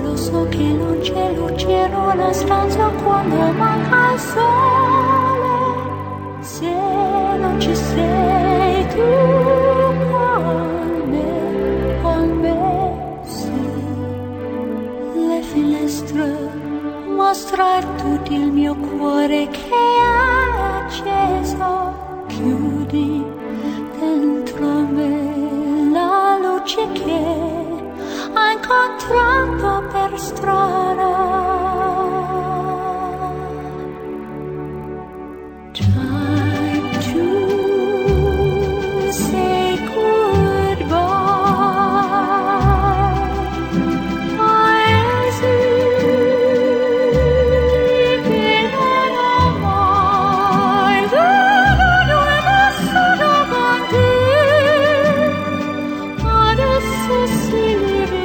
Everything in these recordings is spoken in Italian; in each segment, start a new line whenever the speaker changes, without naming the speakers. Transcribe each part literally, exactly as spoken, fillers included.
lo so che non c'è luce in una stanza quando manca il sole. Se non ci sei tu con me, con me, sì. Le finestre mostrar tutto il mio cuore che è acceso. Chiudi dentro me la luce che ho incontrato per strada. Time to say goodbye. I see che non ho mai veduto nessuno con te. Adesso sì.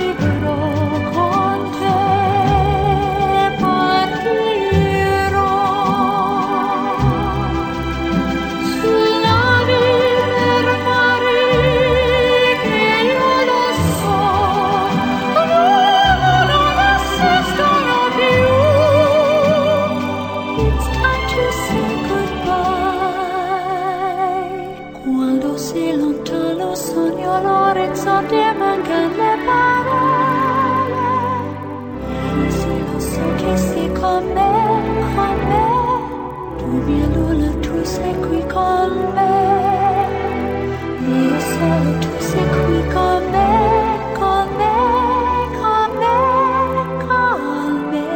Sei lontano sogno l'orizzonte, mancano le parole. E se lo so che sei con me, con me, tu mia luna, tu sei qui con me. Io solo, tu sei qui con me, con me, con me, con me.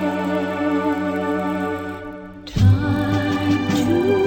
Time to